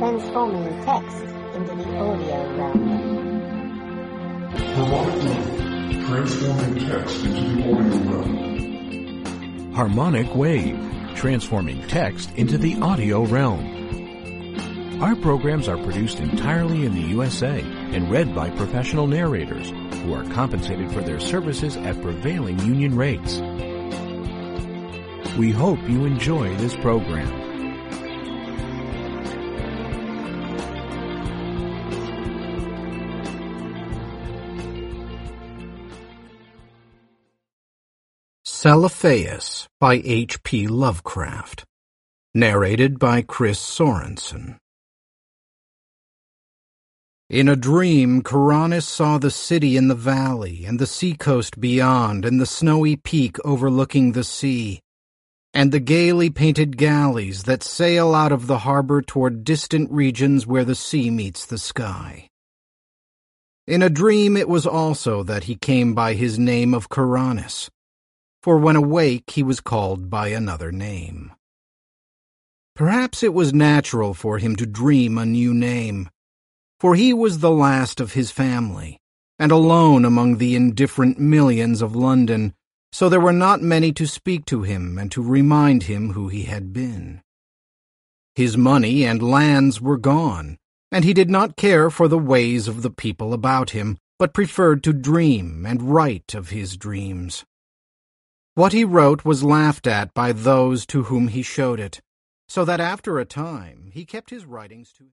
transforming text into the audio realm. Harmonic Wave, transforming text into the audio realm. Harmonic Wave, transforming text into the audio realm. Our programs are produced entirely in the USA and read by professional narrators who are compensated for their services at prevailing union rates. We hope you enjoy this program. Celophaeus by H.P. Lovecraft. Narrated by Chris Sorensen. In a dream, Kuranes saw the city in the valley, and the seacoast beyond, and the snowy peak overlooking the sea, and the gaily painted galleys that sail out of the harbor toward distant regions where the sea meets the sky. In a dream it was also that he came by his name of Kuranes, for when awake he was called by another name. Perhaps it was natural for him to dream a new name, for he was the last of his family, and alone among the indifferent millions of London, so there were not many to speak to him and to remind him who he had been. His money and lands were gone, and he did not care for the ways of the people about him, but preferred to dream and write of his dreams. What he wrote was laughed at by those to whom he showed it, so that after a time he kept his writings to